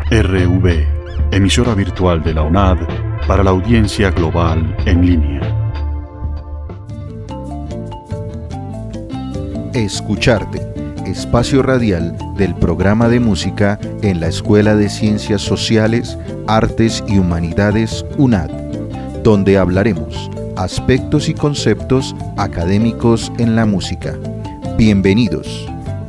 RV, emisora virtual de la UNAD para la audiencia global en línea. Escucharte, espacio radial del programa de música en la Escuela de Ciencias Sociales, Artes y Humanidades UNAD, donde hablaremos aspectos y conceptos académicos en la música. Bienvenidos.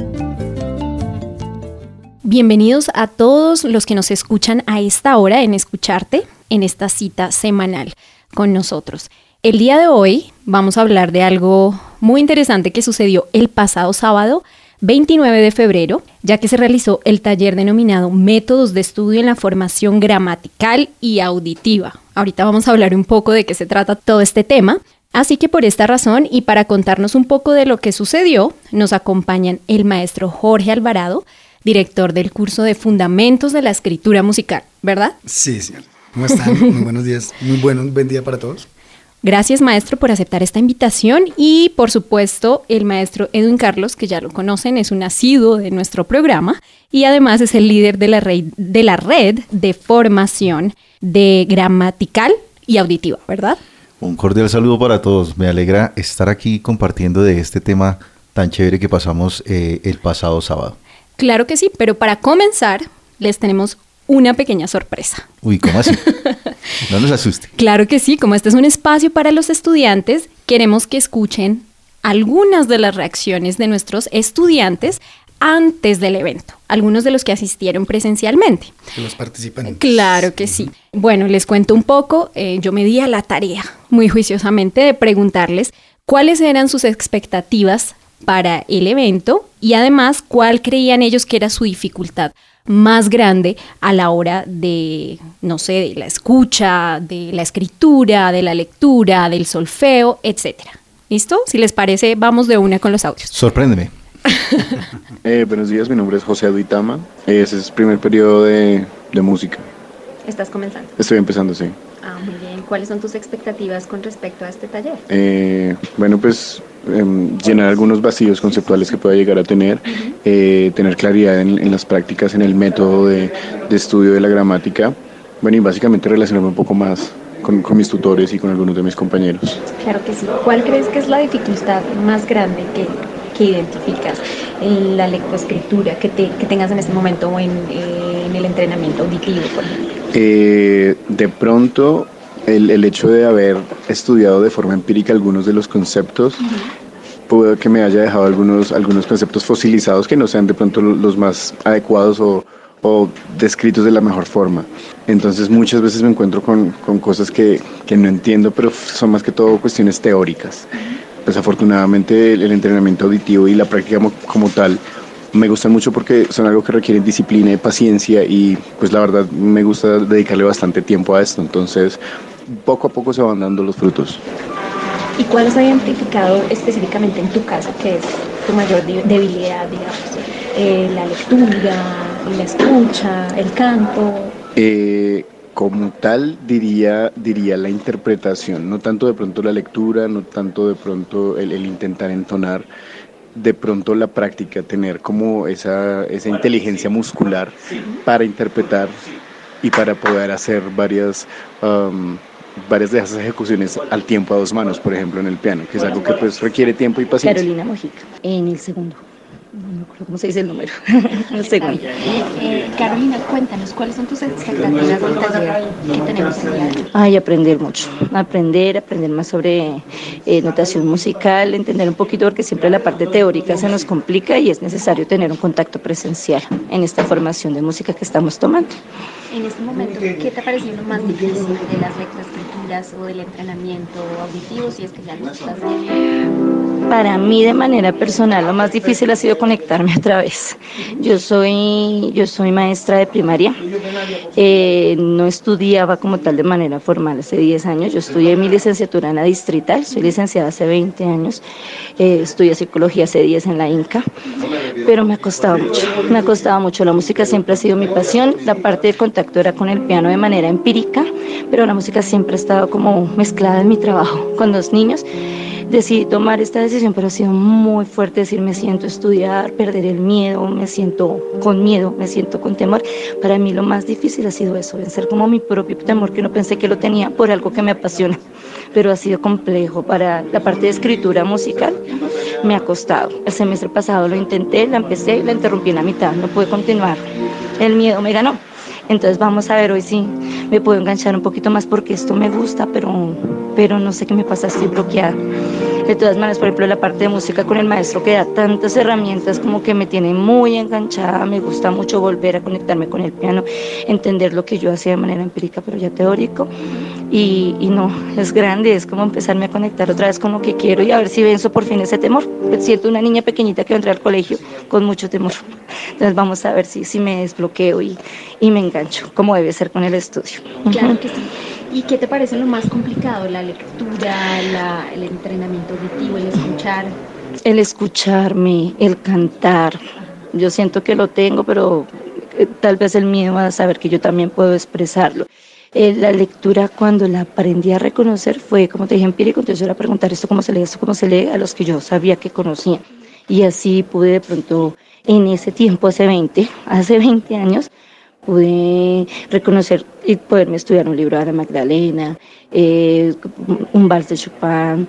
Bienvenidos a todos los que nos escuchan a esta hora en Escucharte, en esta cita semanal con nosotros. El día de hoy vamos a hablar de algo muy interesante que sucedió el pasado sábado, 29 de febrero, ya que se realizó el taller denominado Métodos de Estudio en la Formación Gramatical y Auditiva. Ahorita vamos a hablar un poco de qué se trata todo este tema. Así que por esta razón y para contarnos un poco de lo que sucedió, nos acompañan el maestro Jorge Alvarado, director del curso de Fundamentos de la Escritura Musical, ¿verdad? Sí, señor. ¿Cómo están? Muy buenos días. Buen día para todos. Gracias, maestro, por aceptar esta invitación y, por supuesto, el maestro Edwin Carlos, que ya lo conocen, es un asiduo de nuestro programa y además es el líder de la red de formación de gramatical y auditiva, ¿verdad? Un cordial saludo para todos. Me alegra estar aquí compartiendo de este tema tan chévere que pasamos el pasado sábado. Claro que sí, pero para comenzar les tenemos una pequeña sorpresa. Uy, ¿cómo así? No nos asuste. Claro que sí, como este es un espacio para los estudiantes, queremos que escuchen algunas de las reacciones de nuestros estudiantes antes del evento, algunos de los que asistieron presencialmente. De los participantes. Claro que sí. Bueno, les cuento un poco, yo me di a la tarea muy juiciosamente de preguntarles cuáles eran sus expectativas para el evento y además cuál creían ellos que era su dificultad más grande a la hora de, no sé, de la escucha, de la escritura, de la lectura, del solfeo, etcétera. ¿Listo? Si les parece, vamos de una con los audios. Sorpréndeme. Buenos días, mi nombre es José Aduitama. Ese es el primer periodo de música. ¿Estás comenzando? Estoy empezando, sí. Ah, muy bien. ¿Cuáles son tus expectativas con respecto a este taller? Llenar algunos vacíos conceptuales que pueda llegar a tener, tener claridad en las prácticas, en el método de estudio de la gramática, bueno, y básicamente relacionarme un poco más con mis tutores y con algunos de mis compañeros. Claro que sí. ¿Cuál crees que es la dificultad más grande que identificas en la lectoescritura que tengas en este momento o en el entrenamiento auditivo, por ejemplo? De pronto, el hecho de haber estudiado de forma empírica algunos de los conceptos, puede que me haya dejado algunos conceptos fosilizados que no sean de pronto los más adecuados o descritos de la mejor forma. Entonces muchas veces me encuentro con cosas que no entiendo, pero son más que todo cuestiones teóricas. Pues afortunadamente el entrenamiento auditivo y la práctica como tal me gustan mucho porque son algo que requieren disciplina y paciencia y pues la verdad me gusta dedicarle bastante tiempo a esto, entonces poco a poco se van dando los frutos. ¿Y cuál has identificado específicamente en tu caso que es tu mayor debilidad, digamos? ¿La lectura, la escucha, el canto? Como tal diría la interpretación, no tanto de pronto la lectura, no tanto de pronto el intentar entonar, de pronto la práctica, tener como esa inteligencia muscular para interpretar y para poder hacer varias de esas ejecuciones al tiempo a dos manos, por ejemplo en el piano, que es algo que pues requiere tiempo y paciencia. Carolina Mojica, en el segundo. No recuerdo cómo se dice el número. El segundo. Carolina, cuéntanos, ¿cuáles son tus expectativas del taller que tenemos el día de hoy? Ay, aprender mucho. Aprender más sobre notación musical, entender un poquito porque siempre la parte teórica se nos complica y es necesario tener un contacto presencial en esta formación de música que estamos tomando. En este momento, ¿qué te ha parecido lo más difícil de las lectoescrituras o del entrenamiento auditivo, si es que ya lo estás viendo? Para mí, de manera personal, lo más difícil ha sido conectarme otra vez. Yo soy maestra de primaria. No estudiaba como tal de manera formal hace 10 años. Yo estudié mi licenciatura en la distrital, soy licenciada hace 20 años. Estudié psicología hace 10 en la INCA, pero me ha costado mucho. La música siempre ha sido mi pasión. La parte de contacto era con el piano de manera empírica, pero la música siempre ha estado como mezclada en mi trabajo con los niños. decidí tomar esta decisión, pero ha sido muy fuerte decir me siento a estudiar, perder el miedo, me siento con temor. Para mí lo más difícil ha sido eso, vencer como mi propio temor, que no pensé que lo tenía por algo que me apasiona, pero ha sido complejo. Para la parte de escritura musical me ha costado. El semestre pasado lo intenté, la empecé y la interrumpí en la mitad, no pude continuar. El miedo me ganó. Entonces vamos a ver, hoy sí me puedo enganchar un poquito más porque esto me gusta, pero no sé qué me pasa, estoy bloqueada. De todas maneras, por ejemplo, la parte de música con el maestro que da tantas herramientas como que me tiene muy enganchada, me gusta mucho volver a conectarme con el piano, entender lo que yo hacía de manera empírica, pero ya teórico. Y no, es grande, es como empezarme a conectar otra vez con lo que quiero y a ver si venzo por fin ese temor. Siento una niña pequeñita que va a entrar al colegio con mucho temor. Entonces vamos a ver si me desbloqueo y me engancho, como debe ser con el estudio. Claro que sí. ¿Y qué te parece lo más complicado? ¿La lectura, el entrenamiento auditivo, el escuchar? El escucharme, el cantar. Yo siento que lo tengo, pero tal vez el miedo a saber que yo también puedo expresarlo. La lectura, cuando la aprendí a reconocer, fue, como te dije, empírico. Entonces yo era preguntar esto cómo se lee, a los que yo sabía que conocían. Y así pude de pronto, en ese tiempo, hace 20 años, pude reconocer y poderme estudiar un libro de Ana Magdalena, un vals de Chopin,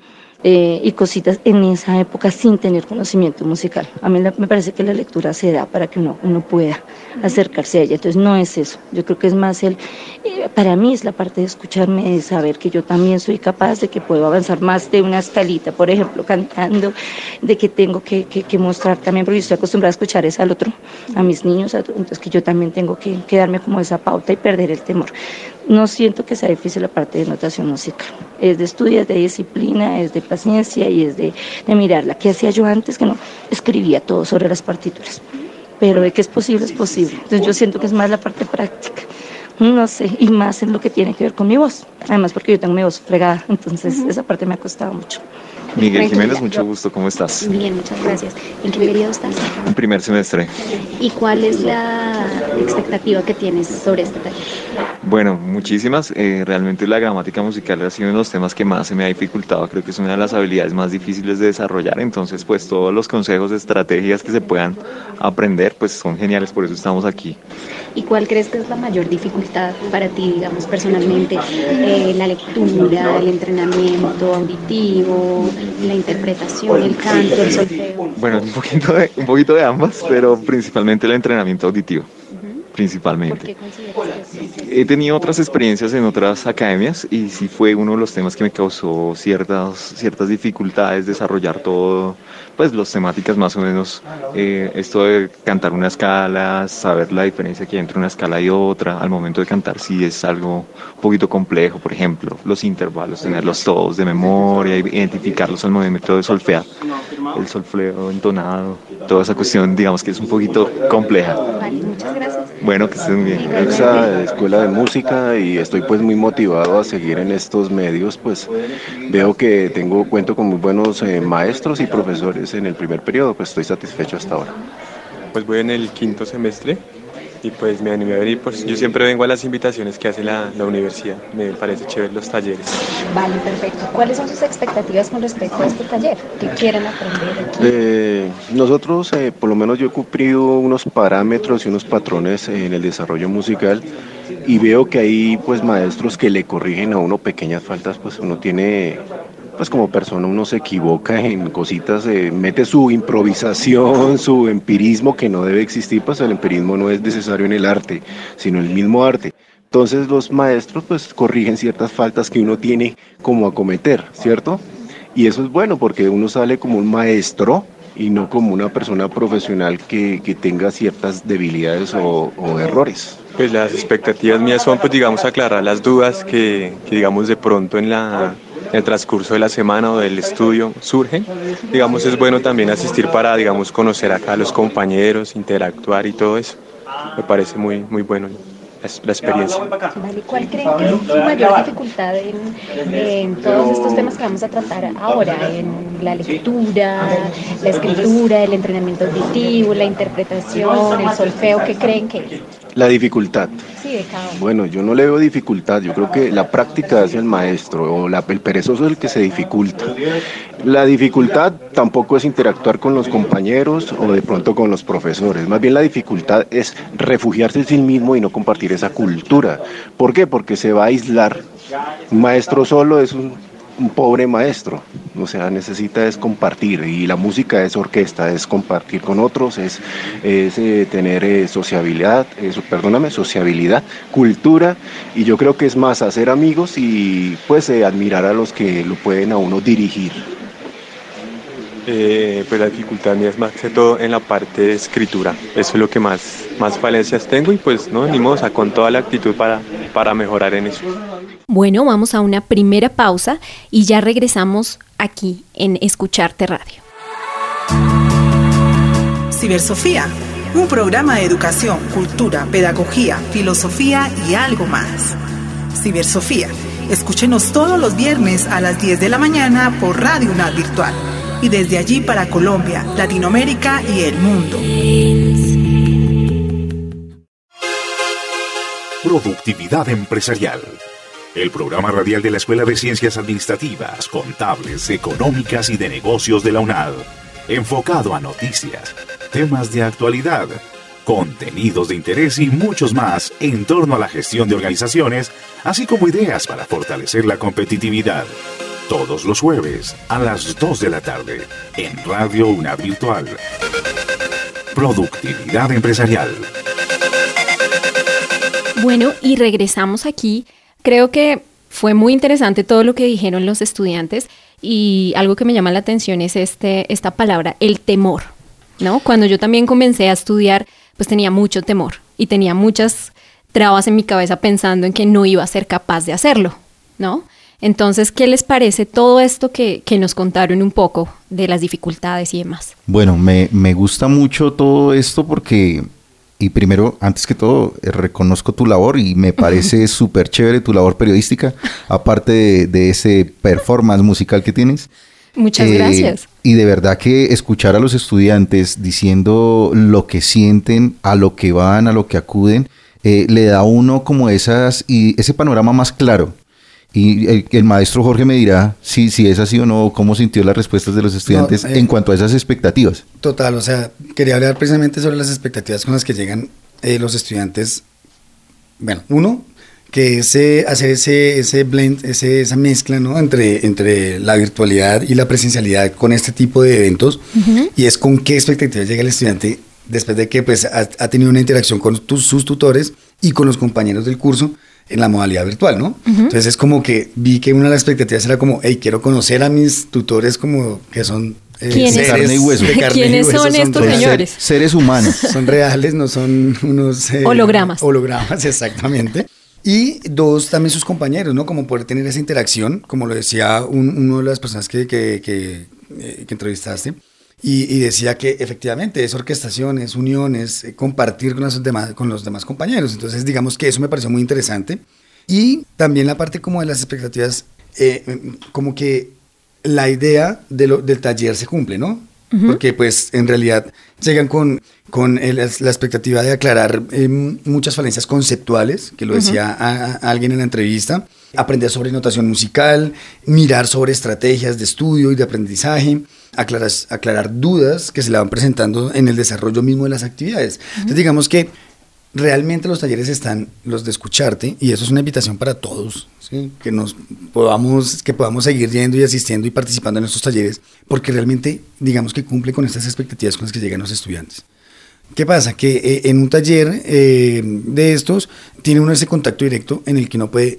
y cositas en esa época sin tener conocimiento musical. A mí me parece que la lectura se da para que uno pueda acercarse a ella, entonces no es eso, yo creo que es más para mí es la parte de escucharme, de saber que yo también soy capaz, de que puedo avanzar más de una escalita, por ejemplo, cantando, de que tengo que mostrar también, porque yo estoy acostumbrada a escuchar eso al otro, a mis niños, entonces que yo también tengo que darme como esa pauta y perder el temor. No siento que sea difícil la parte de notación musical, es de estudio, es de disciplina, es de paciencia y es de mirarla. ¿Qué hacía yo antes? Que no escribía todo sobre las partituras, pero de que es posible, es posible. Entonces yo siento que es más la parte práctica, no sé, y más en lo que tiene que ver con mi voz, además porque yo tengo mi voz fregada, entonces esa parte me ha costado mucho. Miguel Jiménez, mucho gusto, ¿cómo estás? Bien, muchas gracias. ¿En qué periodo estás? En primer semestre. ¿Y cuál es la expectativa que tienes sobre este taller? Bueno, muchísimas. Realmente la gramática musical ha sido uno de los temas que más se me ha dificultado. Creo que es una de las habilidades más difíciles de desarrollar. Entonces, pues todos los consejos, estrategias que se puedan aprender, pues son geniales. Por eso estamos aquí. ¿Y cuál crees que es la mayor dificultad para ti, digamos, personalmente? La lectura, el entrenamiento auditivo, la interpretación, el canto, el solfeo. Bueno, un poquito de ambas, pero principalmente el entrenamiento auditivo. Principalmente. ¿Por qué consideras eso? He tenido otras experiencias en otras academias y sí fue uno de los temas que me causó ciertas dificultades desarrollar todo, pues las temáticas más o menos, esto de cantar una escala, saber la diferencia que hay entre una escala y otra, al momento de cantar sí es algo un poquito complejo, por ejemplo, los intervalos, tenerlos todos de memoria, identificarlos al momento de solfear, el solfeo entonado, toda esa cuestión digamos que es un poquito compleja. Vale, muchas gracias. Bueno, que estén bien. Esa escuela de música y estoy pues muy motivado a seguir en estos medios, pues veo que cuento con muy buenos maestros y profesores en el primer periodo, pues estoy satisfecho hasta ahora. Pues voy en el quinto semestre y pues me animé a venir, pues yo siempre vengo a las invitaciones que hace la universidad, me parece chévere los talleres. Vale, perfecto. ¿Cuáles son sus expectativas con respecto a este taller? ¿Qué quieren aprender aquí? Nosotros, por lo menos yo he cumplido unos parámetros y unos patrones en el desarrollo musical y veo que hay pues maestros que le corrigen a uno pequeñas faltas, pues uno tiene... Pues como persona uno se equivoca en cositas, mete su improvisación, su empirismo que no debe existir, pues el empirismo no es necesario en el arte, sino el mismo arte. Entonces los maestros pues corrigen ciertas faltas que uno tiene como a cometer, ¿cierto? Y eso es bueno porque uno sale como un maestro y no como una persona profesional que tenga ciertas debilidades o errores. Pues las expectativas mías son pues digamos aclarar las dudas que digamos de pronto en el transcurso de la semana o del estudio surgen. Digamos, es bueno también asistir para, digamos, conocer acá a los compañeros, interactuar y todo eso. Me parece muy, muy bueno la experiencia. Vale, ¿cuál creen que es su mayor dificultad en todos estos temas que vamos a tratar ahora? En la lectura, la escritura, el entrenamiento auditivo, la interpretación, el solfeo, ¿qué creen que es? La dificultad. Sí, de cada uno. Bueno, yo no le veo dificultad, yo creo que la práctica hace el maestro, o el perezoso es el que se dificulta. La dificultad tampoco es interactuar con los compañeros o de pronto con los profesores. Más bien la dificultad es refugiarse en sí mismo y no compartir esa cultura. ¿Por qué? Porque se va a aislar. Un maestro solo es un pobre maestro. O sea, necesita es compartir. Y la música es orquesta, es compartir con otros, es tener sociabilidad, cultura. Y yo creo que es más hacer amigos y pues admirar a los que lo pueden a uno dirigir. Pues la dificultad mía es más que todo en la parte de escritura. Eso es lo que más falencias tengo y pues no, ni modo, con toda la actitud para mejorar en eso. Bueno, vamos a una primera pausa y ya regresamos aquí en Escucharte Radio. Cibersofía, un programa de educación, cultura, pedagogía, filosofía y algo más. Cibersofía, escúchenos todos los viernes a las 10 de la mañana por Radio UNAD Virtual. Y desde allí para Colombia, Latinoamérica y el mundo. Productividad empresarial. El programa radial de la Escuela de Ciencias Administrativas, Contables, Económicas y de Negocios de la UNAD. Enfocado a noticias, temas de actualidad, contenidos de interés y muchos más en torno a la gestión de organizaciones, así como ideas para fortalecer la competitividad. Todos los jueves a las 2 de la tarde en Radio UNAD Virtual. Productividad empresarial. Bueno, y regresamos aquí. Creo que fue muy interesante todo lo que dijeron los estudiantes y algo que me llama la atención es esta palabra, el temor, ¿no? Cuando yo también comencé a estudiar, pues tenía mucho temor y tenía muchas trabas en mi cabeza pensando en que no iba a ser capaz de hacerlo, ¿no? Entonces, ¿qué les parece todo esto que nos contaron un poco de las dificultades y demás? Bueno, me gusta mucho todo esto porque, y primero, antes que todo, reconozco tu labor y me parece súper chévere tu labor periodística, aparte de ese performance musical que tienes. Muchas gracias. Y de verdad que escuchar a los estudiantes diciendo lo que sienten, a lo que van, a lo que acuden, le da a uno como ese panorama más claro. Y el maestro Jorge me dirá si es así o no, cómo sintió las respuestas de los estudiantes en cuanto a esas expectativas. Total, o sea, quería hablar precisamente sobre las expectativas con las que llegan los estudiantes. Bueno, uno, que es hacer ese blend, esa mezcla, ¿no? entre la virtualidad y la presencialidad con este tipo de eventos. Uh-huh. Y es con qué expectativas llega el estudiante después de que pues, ha tenido una interacción con sus tutores y con los compañeros del curso en la modalidad virtual, ¿no? Uh-huh. Entonces es como que vi que una de las expectativas era como, hey, quiero conocer a mis tutores como que son de carne y hueso. ¿Quiénes son estos señores? Seres humanos. Son reales, no son unos... hologramas. Hologramas, exactamente. Y dos, también sus compañeros, ¿no? Como poder tener esa interacción, como lo decía uno de las personas que entrevistaste, y decía que efectivamente es orquestación, es unión, es compartir con los demás compañeros. Entonces, digamos que eso me pareció muy interesante. Y también la parte como de las expectativas, como que la idea del taller se cumple, ¿no? Uh-huh. Porque pues en realidad llegan con la expectativa de aclarar muchas falencias conceptuales, que lo decía uh-huh. a alguien en la entrevista, aprender sobre notación musical, mirar sobre estrategias de estudio y de aprendizaje, aclarar dudas que se le van presentando en el desarrollo mismo de las actividades. Uh-huh. Entonces digamos que realmente los talleres están los de escucharte y eso es una invitación para todos, ¿sí? Que podamos seguir yendo y asistiendo y participando en estos talleres porque realmente digamos que cumple con estas expectativas con las que llegan los estudiantes. ¿Qué pasa? Que en un taller de estos tiene uno ese contacto directo en el que uno puede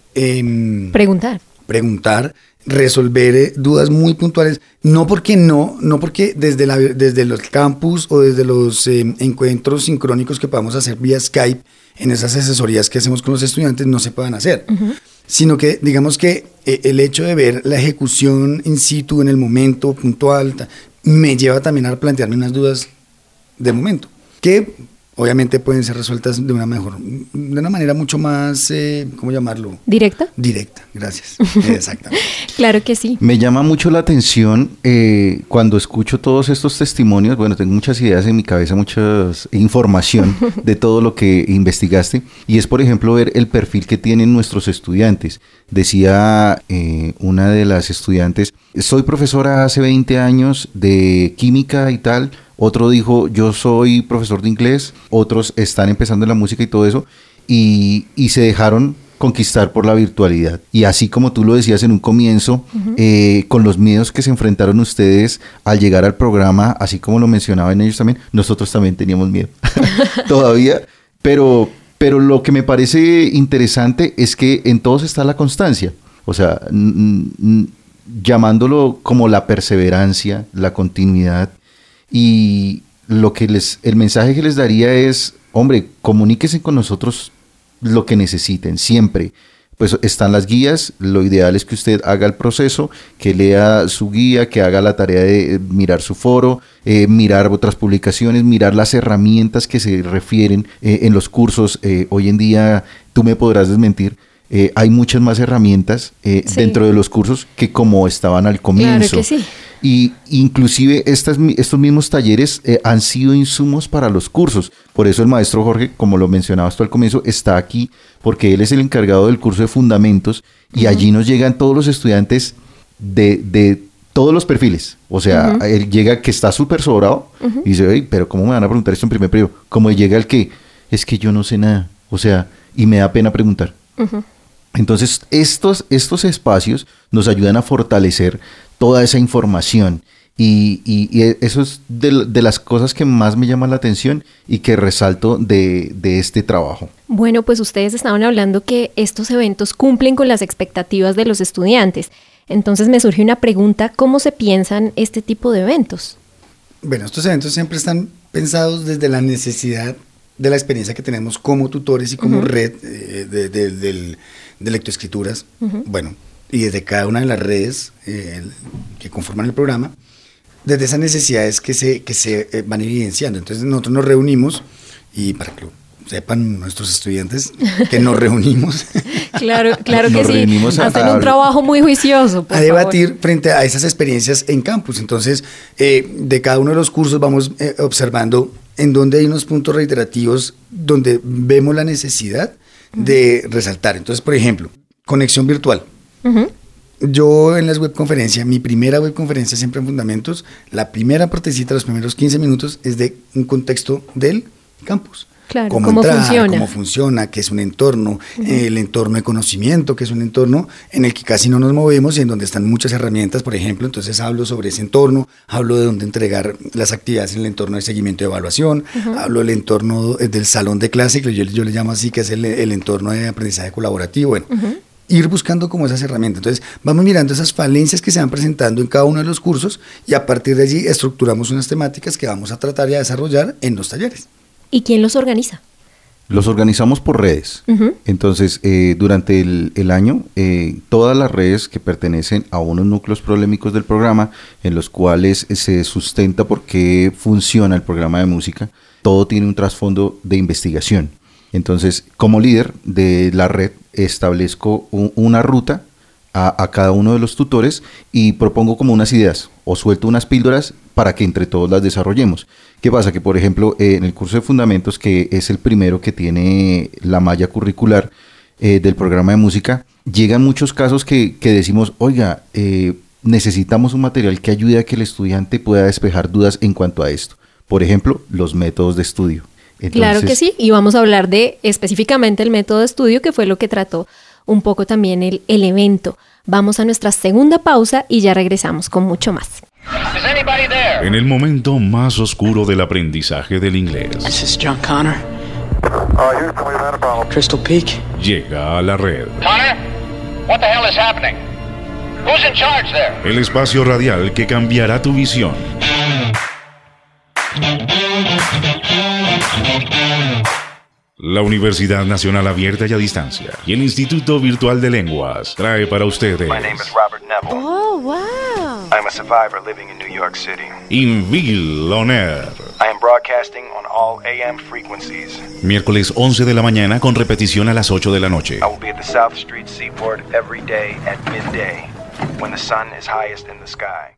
preguntar, resolver dudas muy puntuales, no porque desde los campus o desde los encuentros sincrónicos que podamos hacer vía Skype en esas asesorías que hacemos con los estudiantes no se puedan hacer, uh-huh. sino que digamos que el hecho de ver la ejecución in situ en el momento puntual me lleva también a plantearme unas dudas de momento, que obviamente pueden ser resueltas de una manera mucho más, ¿cómo llamarlo? ¿Directa? Directa, gracias. Exactamente. Claro que sí. Me llama mucho la atención cuando escucho todos estos testimonios. Bueno, tengo muchas ideas en mi cabeza, mucha información de todo lo que investigaste. Y es, por ejemplo, ver el perfil que tienen nuestros estudiantes. Decía una de las estudiantes, soy profesora hace 20 años de química y tal. Otro dijo, yo soy profesor de inglés. Otros están empezando en la música y todo eso. Y se dejaron conquistar por la virtualidad. Y así como tú lo decías en un comienzo, con los miedos que se enfrentaron ustedes al llegar al programa, así como lo mencionaban ellos también, nosotros también teníamos miedo. Todavía. Pero lo que me parece interesante es que en todos está la constancia. O sea, llamándolo como la perseverancia, la continuidad. Y el mensaje que les daría es, hombre, comuníquense con nosotros lo que necesiten, siempre. Pues están las guías, lo ideal es que usted haga el proceso, que lea su guía, que haga la tarea de mirar su foro, mirar otras publicaciones, mirar las herramientas que se refieren en los cursos. Hoy en día, tú me podrás desmentir, hay muchas más herramientas sí, dentro de los cursos que como estaban al comienzo. Claro que sí. Y inclusive estos mismos talleres han sido insumos para los cursos. Por eso el maestro Jorge, como lo mencionabas tú al comienzo, está aquí porque él es el encargado del curso de fundamentos y allí nos llegan todos los estudiantes de todos los perfiles. O sea, él llega que está súper sobrado y dice, oye, pero ¿cómo me van a preguntar esto en primer periodo? Como llega el que, es que yo no sé nada. O sea, y me da pena preguntar. Entonces, estos espacios nos ayudan a fortalecer toda esa información y eso es de las cosas que más me llaman la atención y que resalto de este trabajo. Bueno, pues ustedes estaban hablando que estos eventos cumplen con las expectativas de los estudiantes. Entonces me surge una pregunta, ¿cómo se piensan este tipo de eventos? Bueno, estos eventos siempre están pensados desde la necesidad de la experiencia que tenemos como tutores y como red de lectoescrituras. Bueno, y desde cada una de las redes que conforman el programa, desde esas necesidades que se van evidenciando. Entonces nosotros nos reunimos y para que lo sepan nuestros estudiantes que nos reunimos. Claro que sí, hacen un trabajo muy juicioso. A debatir frente a esas experiencias en campus. Entonces, de cada uno de los cursos vamos observando en dónde hay unos puntos reiterativos donde vemos la necesidad de resaltar. Entonces, por ejemplo, conexión virtual. Yo en las webconferencias, mi primera webconferencia siempre en Fundamentos, la primera partecita, los primeros 15 minutos es de un contexto del campus. Claro, cómo funciona, qué es un entorno, el entorno de conocimiento, que es un entorno en el que casi no nos movemos y en donde están muchas herramientas, por ejemplo. Entonces hablo sobre ese entorno, hablo de dónde entregar las actividades en el entorno de seguimiento y evaluación, hablo del entorno del salón de clase, que yo le llamo así, que es el entorno de aprendizaje colaborativo. Bueno, ir buscando como esas herramientas. Entonces vamos mirando esas falencias que se van presentando en cada uno de los cursos y a partir de allí estructuramos unas temáticas que vamos a tratar y a desarrollar en los talleres. ¿Y quién los organiza? Los organizamos por redes. Entonces, durante el año, todas las redes que pertenecen a unos núcleos problemáticos del programa, en los cuales se sustenta por qué funciona el programa de música, todo tiene un trasfondo de investigación. Entonces, como líder de la red, establezco una ruta a cada uno de los tutores y propongo como unas ideas o suelto unas píldoras para que entre todos las desarrollemos. ¿Qué pasa? Que, por ejemplo, en el curso de Fundamentos, que es el primero que tiene la malla curricular del programa de música, llegan muchos casos que decimos, oiga, necesitamos un material que ayude a que el estudiante pueda despejar dudas en cuanto a esto. Por ejemplo, los métodos de estudio. Entonces, claro que sí, y vamos a hablar de específicamente el método de estudio, que fue lo que trató un poco también el evento. Vamos a nuestra segunda pausa y ya regresamos con mucho más. En el momento más oscuro del aprendizaje del inglés, This is John Connor. Crystal Peak. Llega a la red. Connor, what the hell is happening? Who's in charge there? El espacio radial que cambiará tu visión. La Universidad Nacional Abierta y a Distancia y el Instituto Virtual de Lenguas trae para ustedes. Oh, wow. I'm a survivor living in New York City. Inville On Air. I am broadcasting on all AM frequencies. Miércoles 11 de la mañana con repetición a las 8 de la noche. I will be at the South Street Seaport every day at midday, when the sun is highest in the sky.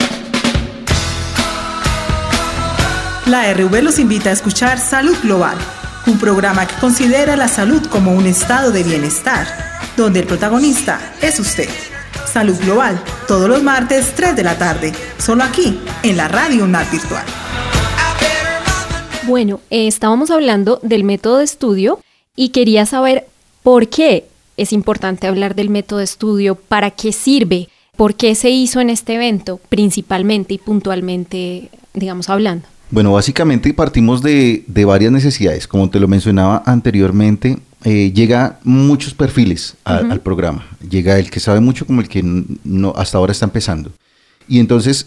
La RV los invita a escuchar Salud Global, un programa que considera la salud como un estado de bienestar, donde el protagonista es usted. Salud Global, todos los martes, 3 de la tarde, solo aquí, en la Radio UNAD Virtual. Bueno, estábamos hablando del método de estudio y quería saber por qué es importante hablar del método de estudio, para qué sirve, por qué se hizo en este evento, principalmente y puntualmente, digamos, hablando. Bueno, básicamente partimos de varias necesidades. Como te lo mencionaba anteriormente, llega muchos perfiles al programa. Llega el que sabe mucho como el que no hasta ahora está empezando. Y entonces,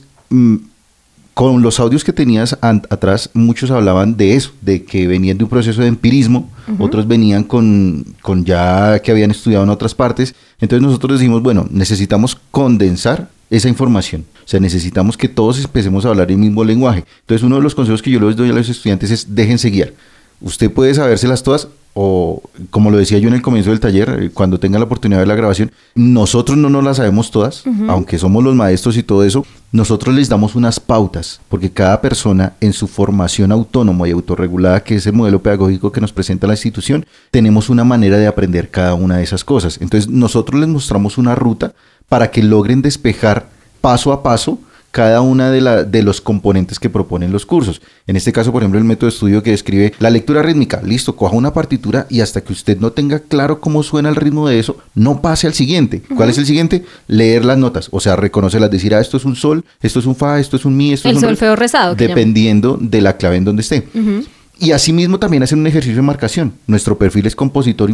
con los audios que tenías atrás, muchos hablaban de eso, de que venían de un proceso de empirismo, otros venían con ya que habían estudiado en otras partes. Entonces nosotros decimos, bueno, necesitamos condensar esa información. O sea, necesitamos que todos empecemos a hablar el mismo lenguaje. Entonces, uno de los consejos que yo les doy a los estudiantes es déjense guiar. Usted puede sabérselas todas, o como lo decía yo en el comienzo del taller, cuando tenga la oportunidad de ver la grabación, nosotros no nos las sabemos todas, aunque somos los maestros y todo eso, nosotros les damos unas pautas, porque cada persona en su formación autónoma y autorregulada, que es el modelo pedagógico que nos presenta la institución, tenemos una manera de aprender cada una de esas cosas. Entonces, nosotros les mostramos una ruta para que logren despejar paso a paso cada una de los componentes que proponen los cursos. En este caso, por ejemplo, el método de estudio que describe la lectura rítmica. Listo, coja una partitura y hasta que usted no tenga claro cómo suena el ritmo de eso, no pase al siguiente. ¿Cuál es el siguiente? Leer las notas, o sea, reconocerlas, decir, esto es un sol, esto es un fa, esto es un mi, esto es un re. El solfeo rezado. Dependiendo de la clave en donde esté. Y asimismo también hacer un ejercicio de marcación. Nuestro perfil es compositor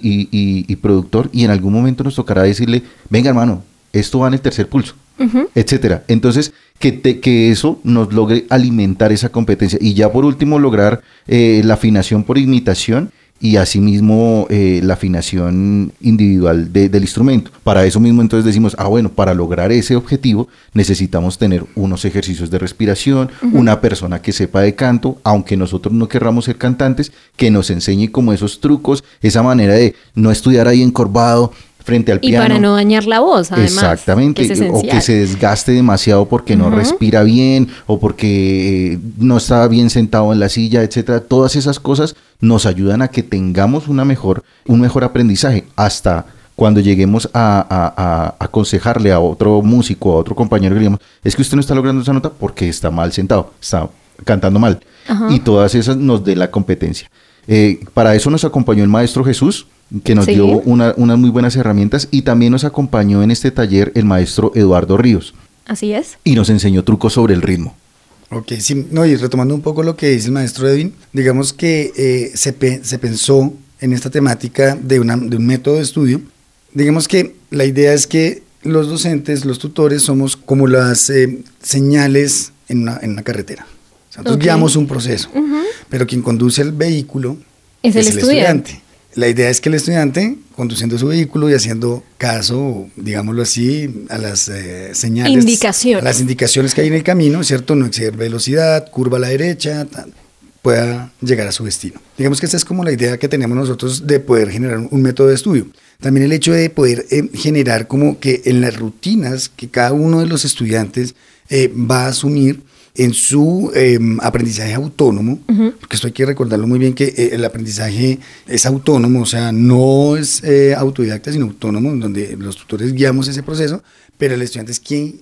y productor, y en algún momento nos tocará decirle, venga hermano, esto va en el tercer pulso, etcétera. Entonces, que eso nos logre alimentar esa competencia. Y ya por último, lograr la afinación por imitación y asimismo la afinación individual del instrumento. Para eso mismo entonces decimos, bueno, para lograr ese objetivo necesitamos tener unos ejercicios de respiración, una persona que sepa de canto, aunque nosotros no querramos ser cantantes, que nos enseñe como esos trucos, esa manera de no estudiar ahí encorvado frente al piano. Y para no dañar la voz, además. Exactamente, que o que se desgaste demasiado porque no respira bien, o porque no está bien sentado en la silla, etcétera. Todas esas cosas nos ayudan a que tengamos un mejor aprendizaje, hasta cuando lleguemos a aconsejarle a otro músico, a otro compañero, que digamos, es que usted no está logrando esa nota porque está mal sentado, está cantando mal. Y todas esas nos dé la competencia. Para eso nos acompañó el maestro Jesús, que nos dio unas muy buenas herramientas, y también nos acompañó en este taller el maestro Eduardo Ríos. Así es. Y nos enseñó trucos sobre el ritmo. Ok, sí, no, y retomando un poco lo que dice el maestro Edwin, digamos que se pensó en esta temática de un método de estudio. Digamos que la idea es que los docentes, los tutores, somos como las señales en una carretera. O sea, nosotros guiamos un proceso, pero quien conduce el vehículo es el estudiante. La idea es que el estudiante, conduciendo su vehículo y haciendo caso, digámoslo así, a las señales, indicaciones. A las indicaciones que hay en el camino, ¿cierto? No exceder velocidad, curva a la derecha, pueda llegar a su destino. Digamos que esta es como la idea que tenemos nosotros de poder generar un método de estudio. También el hecho de poder generar como que en las rutinas que cada uno de los estudiantes va a asumir en su aprendizaje autónomo, porque esto hay que recordarlo muy bien, que el aprendizaje es autónomo, o sea, no es autodidacta, sino autónomo, donde los tutores guiamos ese proceso, pero el estudiante es quien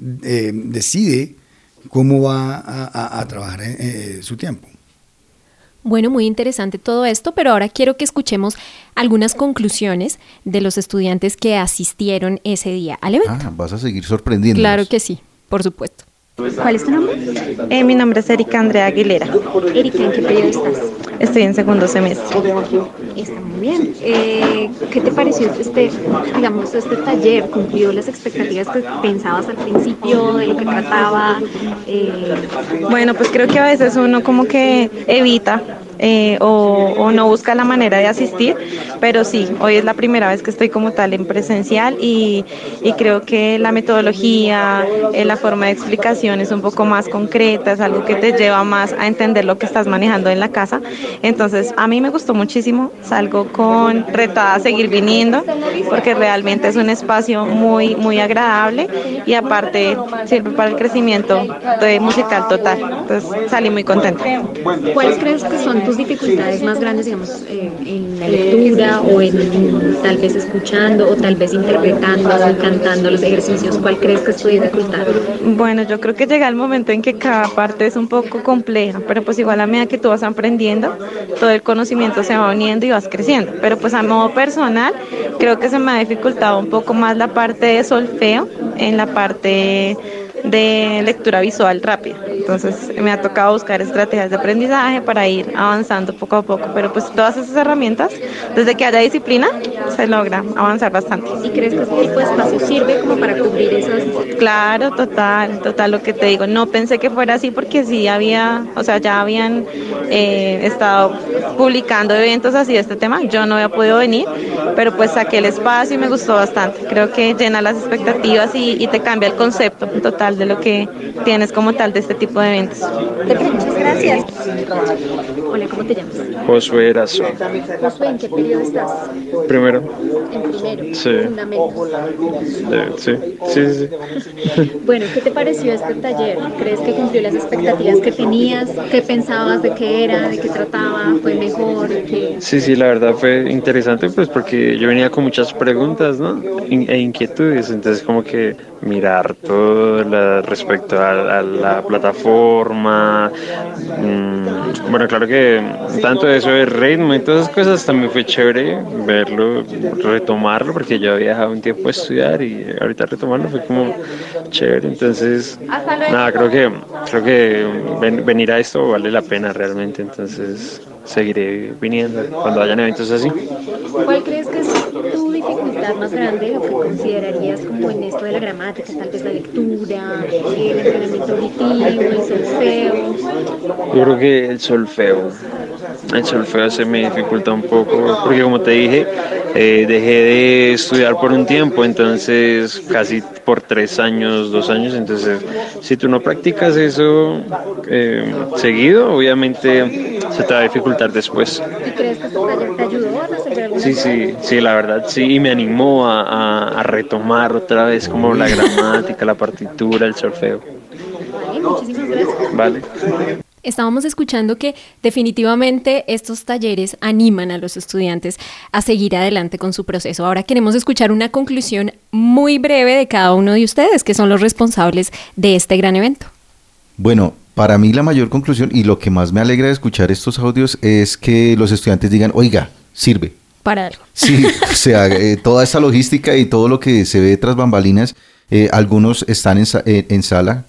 decide cómo va a trabajar su tiempo. Bueno, muy interesante todo esto, pero ahora quiero que escuchemos algunas conclusiones de los estudiantes que asistieron ese día al evento. Vas a seguir sorprendiéndonos. Claro que sí, por supuesto. ¿Cuál es tu nombre? Mi nombre es Erika Andrea Aguilera. Erika, ¿en qué periodo estás? Estoy en segundo semestre. Está muy bien. ¿Qué te pareció este taller? ¿Cumplió las expectativas que pensabas al principio de lo que trataba? Bueno, pues creo que a veces uno como que evita o no busca la manera de asistir, pero sí, hoy es la primera vez que estoy como tal en presencial y creo que la metodología, la forma de explicación es un poco más concreta, es algo que te lleva más a entender lo que estás manejando en la casa. Entonces a mí me gustó muchísimo, salgo con retada a seguir viniendo porque realmente es un espacio muy, muy agradable y aparte sirve para el crecimiento musical total. Entonces salí muy contenta. ¿Cuáles crees que son tus dificultades más grandes, digamos, en la lectura o en tal vez escuchando o tal vez interpretando o cantando los ejercicios? ¿Cuál crees que es tu dificultad? Bueno, yo creo que llega el momento en que cada parte es un poco compleja, pero pues igual a medida que tú vas aprendiendo, todo el conocimiento se va uniendo y vas creciendo. Pero pues a modo personal, creo que se me ha dificultado un poco más la parte de solfeo en la parte de lectura visual rápida. Entonces me ha tocado buscar estrategias de aprendizaje para ir avanzando poco a poco, pero pues todas esas herramientas, desde que haya disciplina, se logra avanzar bastante. ¿Y crees que este tipo de espacio sirve como para cubrir esas? Claro, total, lo que te digo, no pensé que fuera así porque sí ya habían estado publicando eventos así de este tema, yo no había podido venir, pero pues saqué el espacio y me gustó bastante, creo que llena las expectativas y te cambia el concepto total de lo que tienes como tal de este tipo de eventos. Muchas gracias. Hola, ¿cómo te llamas? Josué Erazo. Josué, ¿en qué periodo estás? Primero. En primero. Sí. Fundamentos. Sí. Bueno, ¿qué te pareció este taller? ¿Crees que cumplió las expectativas que tenías? ¿Qué pensabas de qué era? ¿De qué trataba? ¿Fue mejor? Sí, la verdad fue interesante, pues porque yo venía con muchas preguntas, ¿no? E inquietudes, entonces como que mirar todo respecto a la plataforma. Bueno, claro que tanto eso de ritmo y todas esas cosas también fue chévere verlo, retomarlo, porque yo había dejado un tiempo a estudiar y ahorita retomarlo fue como chévere. Entonces, nada, creo que venir a esto vale la pena realmente, entonces seguiré viniendo cuando hayan eventos así. ¿Cuál crees que es tu dificultad más grande o que considerarías como en esto de la gramática, tal vez la lectura, el entrenamiento auditivo, el solfeo? Yo creo que el solfeo se me dificulta un poco, porque como te dije, dejé de estudiar por un tiempo, entonces casi por 2 años, entonces si tú no practicas eso seguido, obviamente se te va a dificultar después. ¿Y crees que este taller te ayudó a resolver alguna cosa? Sí, la verdad sí, y me animó a retomar otra vez como la gramática, la partitura, el solfeo. Vale, muchísimas gracias. Vale. Estábamos escuchando que definitivamente estos talleres animan a los estudiantes a seguir adelante con su proceso. Ahora queremos escuchar una conclusión muy breve de cada uno de ustedes, que son los responsables de este gran evento. Bueno, para mí la mayor conclusión y lo que más me alegra de escuchar estos audios es que los estudiantes digan, oiga, sirve. Para algo. Sí, o sea, toda esa logística y todo lo que se ve tras bambalinas, algunos están en sala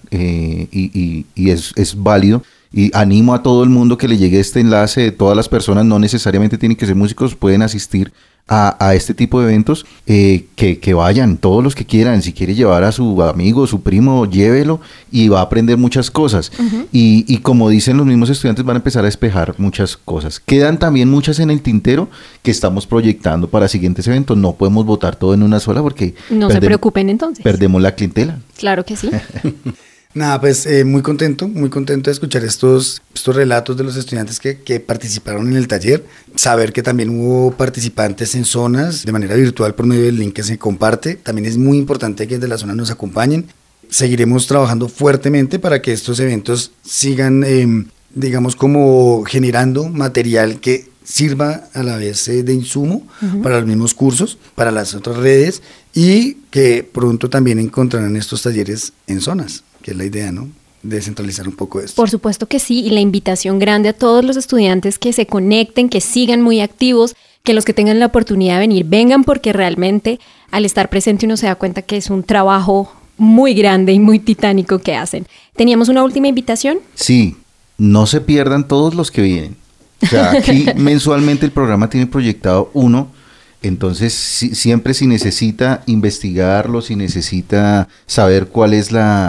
y es válido. Y animo a todo el mundo que le llegue este enlace. Todas las personas, no necesariamente tienen que ser músicos, pueden asistir a este tipo de eventos, que vayan, todos los que quieran. Si quiere llevar a su amigo, su primo, llévelo y va a aprender muchas cosas. Uh-huh. Y como dicen los mismos estudiantes, van a empezar a despejar muchas cosas. Quedan también muchas en el tintero que estamos proyectando para siguientes eventos. No podemos botar todo en una sola porque no se preocupen entonces. Perdemos la clientela. Claro que sí. Nada, pues muy contento de escuchar estos relatos de los estudiantes que participaron en el taller, saber que también hubo participantes en zonas de manera virtual por medio del link que se comparte. También es muy importante que desde la zona nos acompañen. Seguiremos trabajando fuertemente para que estos eventos sigan, digamos, como generando material que sirva a la vez de insumo para los mismos cursos, para las otras redes, y que pronto también encontrarán estos talleres en zonas, que es la idea, ¿no? Descentralizar un poco esto. Por supuesto que sí, y la invitación grande a todos los estudiantes que se conecten, que sigan muy activos, que los que tengan la oportunidad de venir, vengan, porque realmente al estar presente uno se da cuenta que es un trabajo muy grande y muy titánico que hacen. ¿Teníamos una última invitación? Sí, no se pierdan todos los que vienen. O sea, aquí mensualmente el programa tiene proyectado uno. Entonces, siempre si necesita investigarlo, si necesita saber cuál es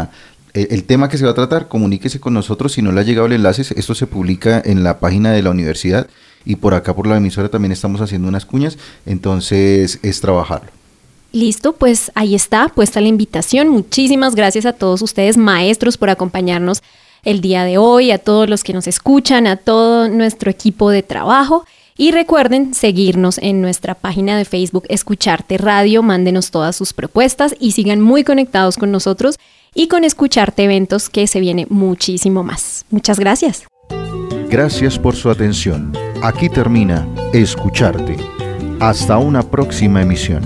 el tema que se va a tratar, comuníquese con nosotros. Si no le ha llegado el enlace, esto se publica en la página de la universidad y por acá por la emisora también estamos haciendo unas cuñas, entonces es trabajarlo. Listo, pues ahí está puesta la invitación. Muchísimas gracias a todos ustedes, maestros, por acompañarnos el día de hoy, a todos los que nos escuchan, a todo nuestro equipo de trabajo. Y recuerden seguirnos en nuestra página de Facebook Escucharte Radio, mándenos todas sus propuestas y sigan muy conectados con nosotros y con Escucharte Eventos, que se viene muchísimo más. Muchas gracias. Gracias por su atención. Aquí termina Escucharte. Hasta una próxima emisión.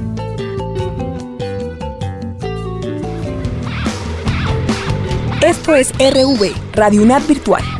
Esto es RV, Radio UNAD Virtual.